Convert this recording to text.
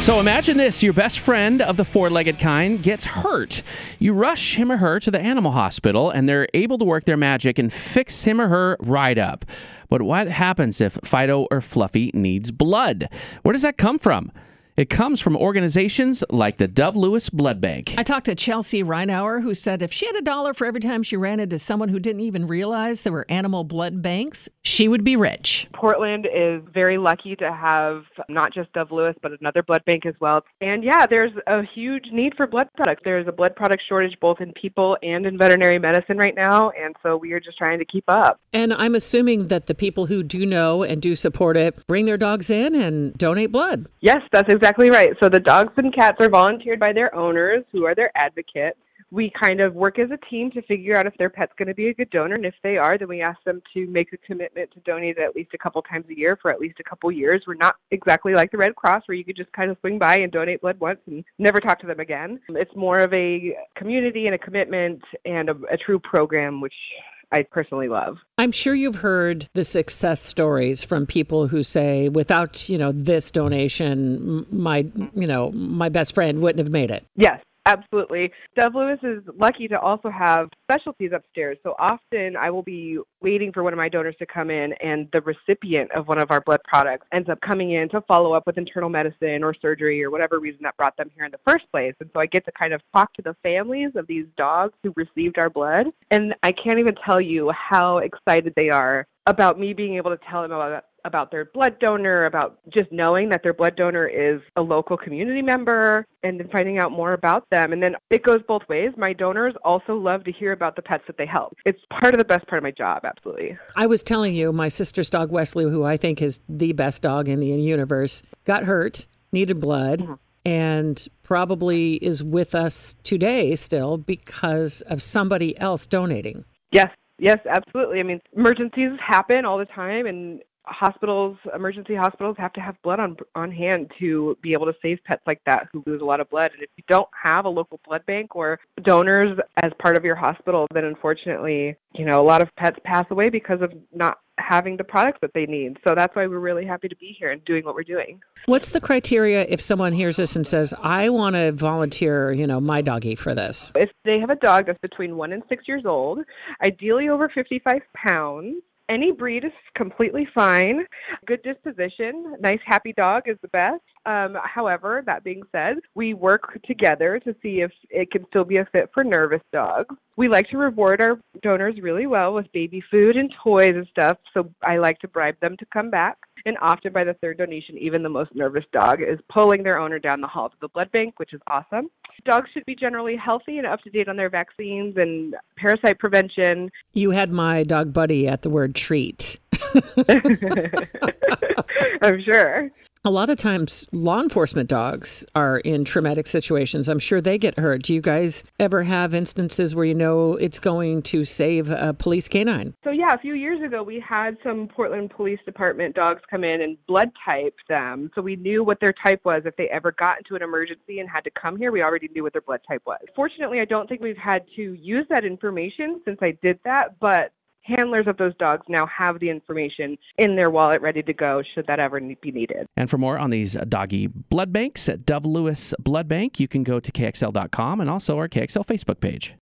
So imagine this, your best friend of the four-legged kind gets hurt. You rush him or her to the animal hospital, and they're able to work their magic and fix him or her right up. But what happens if Fido or Fluffy needs blood? Where does that come from? It comes from organizations like the Dove Lewis Blood Bank. I talked to Chelsea Reinauer, who said if she had $1 for every time she ran into someone who didn't even realize there were animal blood banks, she would be rich. Portland is very lucky to have not just Dove Lewis, but another blood bank as well. And yeah, there's a huge need for blood products. There's a blood product shortage both in people and in veterinary medicine right now, and so we are just trying to keep up. And I'm assuming that the people who do know and do support it bring their dogs in and donate blood. Yes, that's exactly right. So the dogs and cats are volunteered by their owners, who are their advocates. We kind of work as a team to figure out if their pet's going to be a good donor, and if they are, then we ask them to make a commitment to donate at least a couple times a year for at least a couple years. We're not exactly like the Red Cross, where you could just kind of swing by and donate blood once and never talk to them again. It's more of a community and a commitment and a true program, which I personally love. I'm sure you've heard the success stories from people who say, without, this donation, my best friend wouldn't have made it. Yes. Absolutely. Dove Lewis is lucky to also have specialties upstairs. So often I will be waiting for one of my donors to come in, and the recipient of one of our blood products ends up coming in to follow up with internal medicine or surgery or whatever reason that brought them here in the first place. And so I get to kind of talk to the families of these dogs who received our blood. And I can't even tell you how excited they are about me being able to tell them about their blood donor, about just knowing that their blood donor is a local community member, and then finding out more about them. And then it goes both ways. My donors also love to hear about the pets that they help. It's part of the best part of my job, absolutely. I was telling you, my sister's dog, Wesley, who I think is the best dog in the universe, got hurt, needed blood, and probably is with us today still because of somebody else donating. Yes, absolutely. I mean, emergencies happen all the time, and emergency hospitals have to have blood on hand to be able to save pets like that who lose a lot of blood. And if you don't have a local blood bank or donors as part of your hospital, then unfortunately, a lot of pets pass away because of not having the products that they need. So that's why we're really happy to be here and doing what we're doing. What's the criteria if someone hears this and says, I want to volunteer, my doggy for this? If they have a dog that's between 1 and 6 years old, ideally over 55 pounds, any breed is completely fine. Good disposition, nice, happy dog is the best. However, that being said, we work together to see if it can still be a fit for nervous dogs. We like to reward our donors really well with baby food and toys and stuff, so I like to bribe them to come back. And often by the third donation, even the most nervous dog is pulling their owner down the hall to the blood bank, which is awesome. Dogs should be generally healthy and up to date on their vaccines and parasite prevention. You had my dog Buddy at the word treat. I'm sure. A lot of times law enforcement dogs are in traumatic situations. I'm sure they get hurt. Do you guys ever have instances where it's going to save a police canine? So yeah, a few years ago we had some Portland Police Department dogs come in and blood type them. So we knew what their type was. If they ever got into an emergency and had to come here, we already knew what their blood type was. Fortunately, I don't think we've had to use that information since I did that, but handlers of those dogs now have the information in their wallet ready to go should that ever be needed. And for more on these doggy blood banks at Dove Lewis Blood Bank, you can go to KXL.com and also our KXL Facebook page.